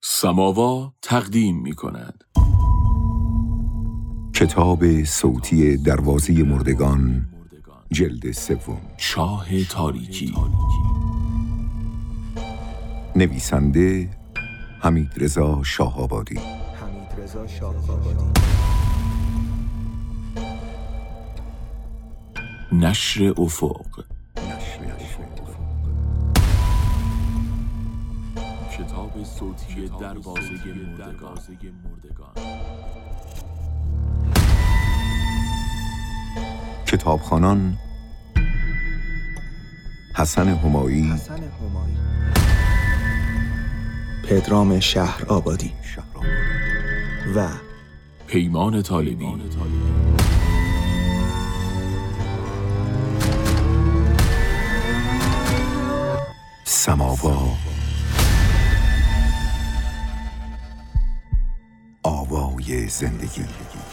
سماوا تقدیم می کند کتاب صوتی دروازه مردگان، جلد سوم، چاه تاریکی. نویسنده حمیدرضا شاه‌آبادی. نشر افق. کتاب صوتی دروازه مردگان. کتابخوانان: حسن همایی، پدرام شهرآبادی و پیمان طالبی. سماوا، آوای زندگی.